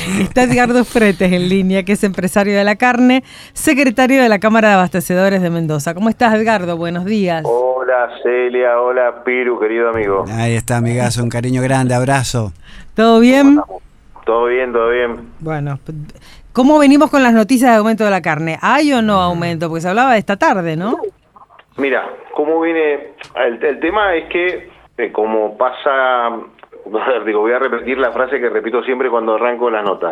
Está Edgardo Fretes en línea, que es empresario de la carne, secretario de la Cámara de Abastecedores de Mendoza. ¿Cómo estás, Edgardo? Buenos días. Hola Celia, hola Piru, querido amigo. Ahí está, amigazo, un cariño grande, abrazo. ¿Todo bien? Todo bien, todo bien. Bueno, ¿cómo venimos con las noticias de aumento de la carne? ¿Hay o no aumento? Porque se hablaba de esta tarde, ¿no? Mira, ¿cómo viene? El tema es que, como pasa, voy a repetir la frase que repito siempre cuando arranco la nota.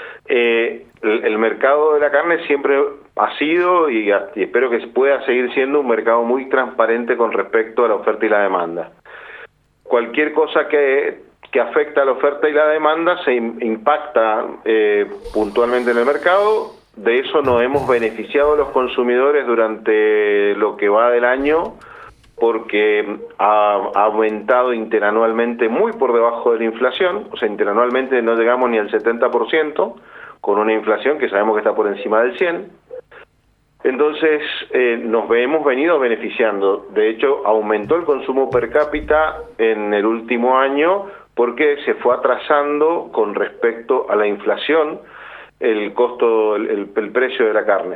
El mercado de la carne siempre ha sido y espero que pueda seguir siendo un mercado muy transparente con respecto a la oferta y la demanda. Cualquier cosa que afecta a la oferta y la demanda se impacta puntualmente en el mercado. De eso nos hemos beneficiado los consumidores durante lo que va del año, porque ha aumentado interanualmente muy por debajo de la inflación, o sea, interanualmente no llegamos ni al 70%, con una inflación que sabemos que está por encima del 100%. Entonces, nos hemos venido beneficiando. De hecho, aumentó el consumo per cápita en el último año porque se fue atrasando con respecto a la inflación el costo, el precio de la carne.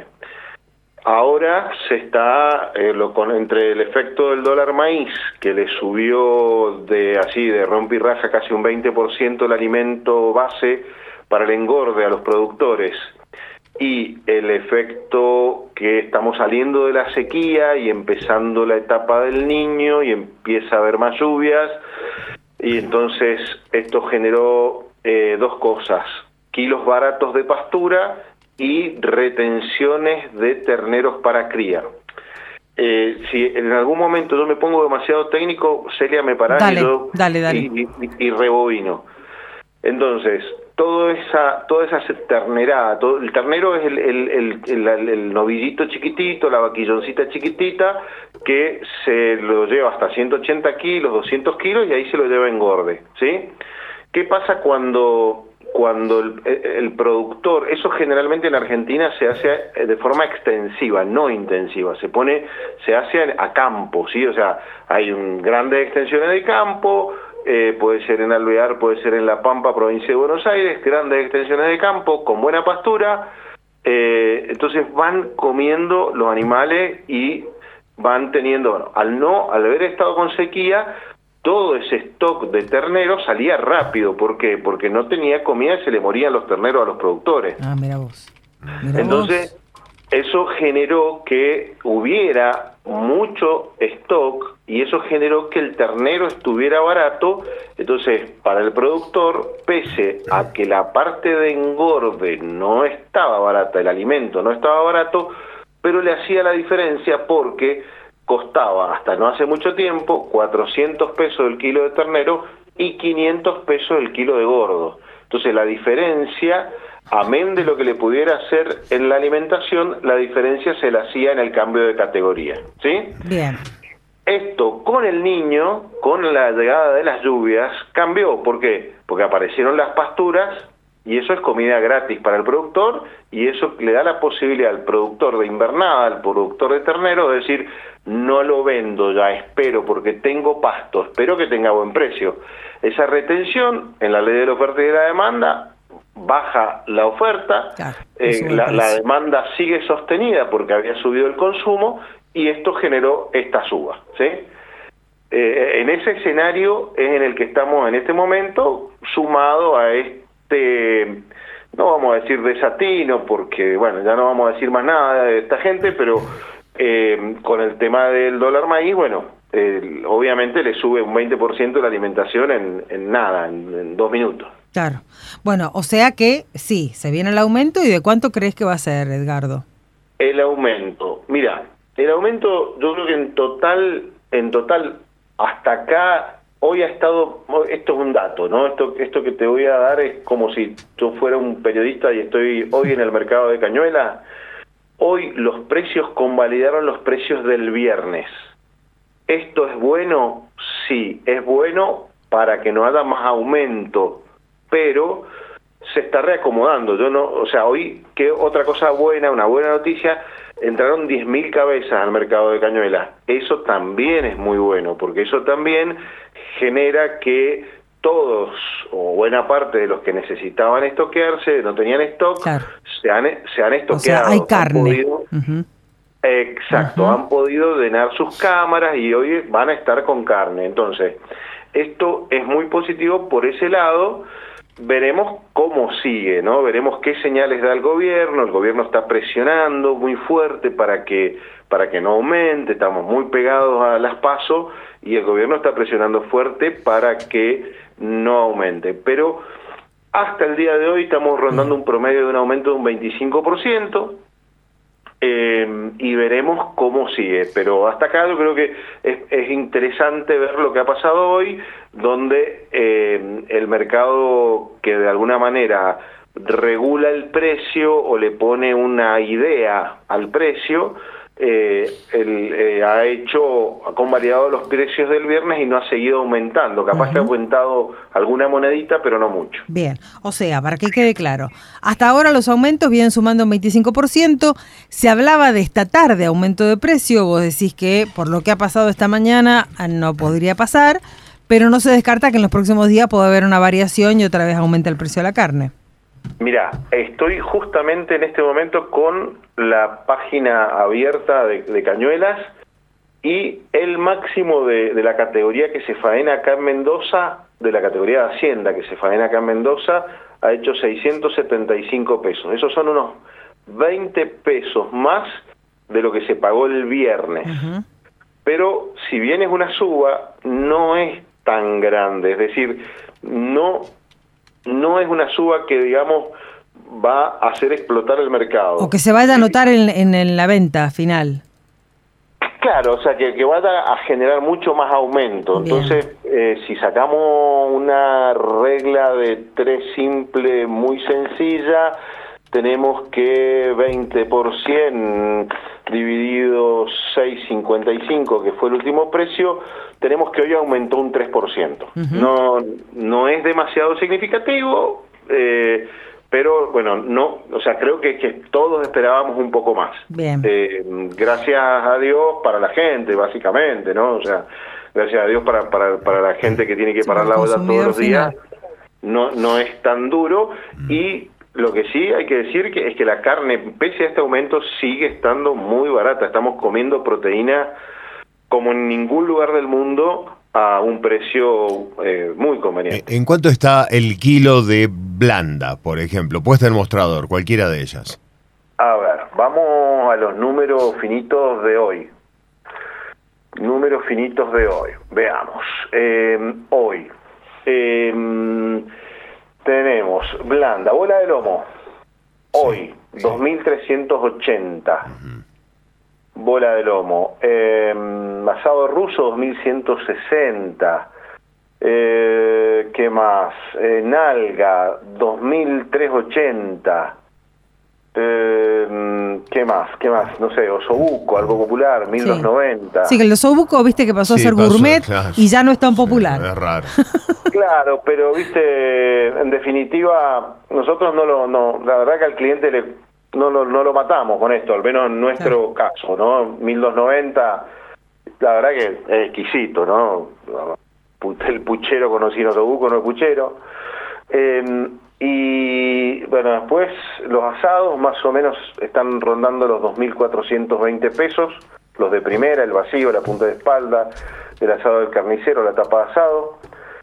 Ahora se está, entre el efecto del dólar maíz, que le subió de rompe y raja casi un 20% el alimento base para el engorde a los productores, y el efecto que estamos saliendo de la sequía y empezando la etapa del Niño y empieza a haber más lluvias, y entonces esto generó dos cosas: kilos baratos de pastura y retenciones de terneros para cría. Si en algún momento yo me pongo demasiado técnico, Celia, me parás. Dale. Y rebobino. Entonces, toda esa ternerada, el ternero es el novillito chiquitito, la vaquilloncita chiquitita, que se lo lleva hasta 180 kilos, 200 kilos, y ahí se lo lleva engorde, ¿sí? ¿Qué pasa cuando el productor, eso generalmente en Argentina se hace de forma extensiva, no intensiva, se hace a campo, ¿sí? O sea, hay grandes extensiones de campo, puede ser en Alvear, puede ser en La Pampa, provincia de Buenos Aires, grandes extensiones de campo con buena pastura. Entonces van comiendo los animales y van teniendo, al haber estado con sequía, todo ese stock de terneros salía rápido. ¿Por qué? Porque no tenía comida y se le morían los terneros a los productores. Mira vos. Entonces, eso generó que hubiera mucho stock y eso generó que el ternero estuviera barato. Entonces, para el productor, pese a que la parte de engorde no estaba barata, el alimento no estaba barato, pero le hacía la diferencia porque costaba hasta no hace mucho tiempo 400 pesos el kilo de ternero y 500 pesos el kilo de gordo. Entonces la diferencia, amén de lo que le pudiera hacer en la alimentación, la diferencia se la hacía en el cambio de categoría, ¿sí? Bien. Esto con el Niño, con la llegada de las lluvias, cambió. ¿Por qué? Porque aparecieron las pasturas y eso es comida gratis para el productor, y eso le da la posibilidad al productor de invernada, al productor de ternero, de decir: no lo vendo ya, espero, porque tengo pasto, espero que tenga buen precio. Esa retención, en la ley de la oferta y de la demanda, baja la oferta, la demanda sigue sostenida porque había subido el consumo, y esto generó esta suba, ¿sí? En ese escenario es en el que estamos en este momento, sumado a no vamos a decir desatino, porque bueno, ya no vamos a decir más nada de esta gente, pero con el tema del dólar maíz, bueno, obviamente le sube un 20% la alimentación en 2 minutos. Claro. Bueno, o sea que sí, se viene el aumento. ¿Y de cuánto crees que va a ser, Edgardo? El aumento, mira, yo creo que en total, hasta acá, hoy ha estado, esto es un dato, ¿no? Esto que te voy a dar es como si yo fuera un periodista y estoy hoy en el mercado de Cañuelas. Hoy los precios convalidaron los precios del viernes. ¿Esto es bueno? Sí, es bueno para que no haya más aumento, pero se está reacomodando. Hoy, ¿qué otra cosa buena, una buena noticia? Entraron 10.000 cabezas al mercado de Cañuelas. Eso también es muy bueno, porque eso también genera que todos o buena parte de los que necesitaban estoquearse, no tenían stock, claro, se han estoqueado. O sea, hay carne. Exacto, han podido llenar sus cámaras y hoy van a estar con carne. Entonces, esto es muy positivo por ese lado. Veremos cómo sigue, ¿no? Veremos qué señales da el gobierno está presionando muy fuerte para que no aumente, estamos muy pegados a las PASO y el gobierno está presionando fuerte para que no aumente, pero hasta el día de hoy estamos rondando un promedio de un aumento de un 25%, y veremos cómo sigue, pero hasta acá yo creo que es interesante ver lo que ha pasado hoy, donde el mercado que de alguna manera regula el precio o le pone una idea al precio, ha convalidado los precios del viernes y no ha seguido aumentando. Capaz que ha aumentado alguna monedita, pero no mucho. Bien, o sea, para que quede claro, hasta ahora los aumentos vienen sumando un 25%, se hablaba de esta tarde aumento de precio, vos decís que por lo que ha pasado esta mañana no podría pasar, pero no se descarta que en los próximos días pueda haber una variación y otra vez aumente el precio de la carne. Mira, estoy justamente en este momento con la página abierta de Cañuelas y el máximo de la categoría que se faena acá en Mendoza, de la categoría de Hacienda que se faena acá en Mendoza, ha hecho 675 pesos. Esos son unos 20 pesos más de lo que se pagó el viernes. Pero si bien es una suba, no es tan grande, es decir, no es una suba que, digamos, va a hacer explotar el mercado. O que se vaya a notar en la venta final. Claro, o sea, que vaya a generar mucho más aumento. Bien. Entonces, si sacamos una regla de 3 simple, muy sencilla, tenemos que 20% dividido 6.55, que fue el último precio, tenemos que hoy aumentó un 3%. No es demasiado significativo, pero bueno, no, o sea, creo que todos esperábamos un poco más. Bien. Gracias a Dios para la gente, básicamente, ¿no? O sea, gracias a Dios para la gente que tiene que parar la olla todos los días, no es tan duro. Y lo que sí hay que decir es que la carne, pese a este aumento, sigue estando muy barata. Estamos comiendo proteína como en ningún lugar del mundo a un precio muy conveniente. ¿En cuánto está el kilo de blanda, por ejemplo? Puesta en mostrador, cualquiera de ellas. A ver, vamos a los números finitos de hoy. Veamos. Hoy tenemos blanda, bola de lomo. Hoy, 2.380. Bola de lomo. Asado ruso, 2.160. ¿Qué más? Nalga, 2.380. ¿Qué más? No sé, osobuco, algo popular, 1.290. Sí, que el osobuco, viste que pasó a ser gourmet, claro, y ya no es tan popular. Es raro. Claro, pero viste, en definitiva, nosotros la verdad que al cliente no lo matamos con esto, al menos en nuestro caso, ¿no? 1.290, la verdad que es exquisito, ¿no? El puchero conocido osobuco no es puchero. Y bueno, después los asados más o menos están rondando los 2.420 pesos, los de primera, el vacío, la punta de espalda, el asado del carnicero, la tapa de asado,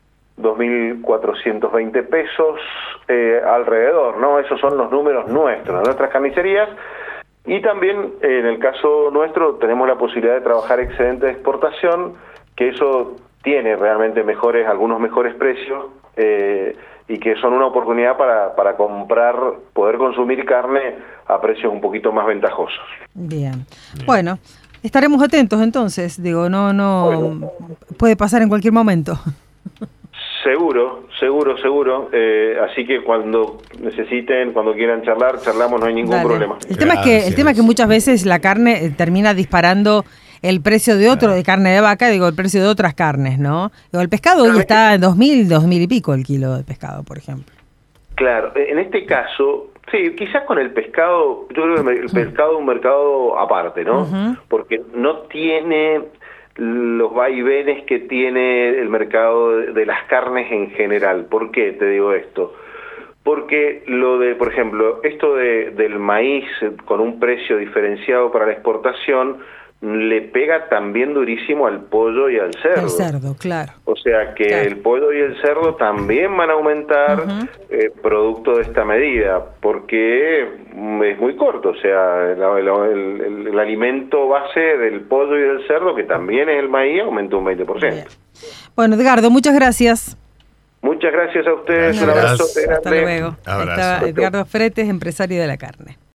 2.420 pesos alrededor, ¿no? Esos son los números nuestros, de nuestras carnicerías. Y también, en el caso nuestro, tenemos la posibilidad de trabajar excedente de exportación, que eso tiene realmente algunos mejores precios, y que son una oportunidad para poder consumir carne a precios un poquito más ventajosos. Bien. Bueno, estaremos atentos entonces, bueno, puede pasar en cualquier momento. Seguro. Así que cuando necesiten, cuando quieran charlamos, no hay ningún problema. El tema es que muchas veces la carne termina disparando el precio de carne de vaca, el precio de otras carnes, ¿no? El pescado hoy está en 2.000 y pico el kilo de pescado, por ejemplo. Claro, en este caso, sí, quizás con el pescado, yo creo que el pescado es un mercado aparte, ¿no? Porque no tiene los vaivenes que tiene el mercado de las carnes en general. ¿Por qué te digo esto? Porque por ejemplo, esto del maíz con un precio diferenciado para la exportación le pega también durísimo al pollo y al cerdo. El cerdo, claro. O sea que claro. El pollo y el cerdo también van a aumentar producto de esta medida, porque es muy corto. O sea, el alimento base del pollo y del cerdo, que también es el maíz, aumentó un 20%. Bien. Bueno, Edgardo, muchas gracias. Muchas gracias a ustedes. Gracias. Un abrazo grande. Hasta luego. Abrazo. Estaba Edgardo Fretes, empresario de la carne.